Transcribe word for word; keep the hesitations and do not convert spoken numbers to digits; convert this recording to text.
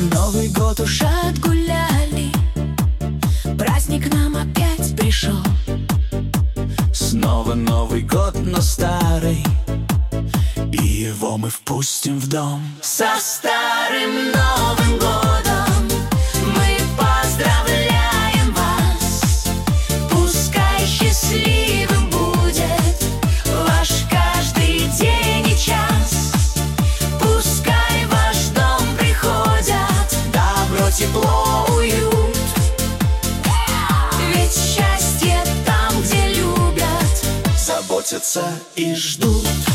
Новый год уж отгуляли, праздник нам опять пришел. Снова Новый год, но старый, и его мы впустим в дом. Со старым Новым годом мы поздравляем вас. Пускай счастливым будет ваш каждый день и час. Пускай в ваш дом приходят добро, тепло, уют. Ведь счастье там, где любят, Заботятся и ждут.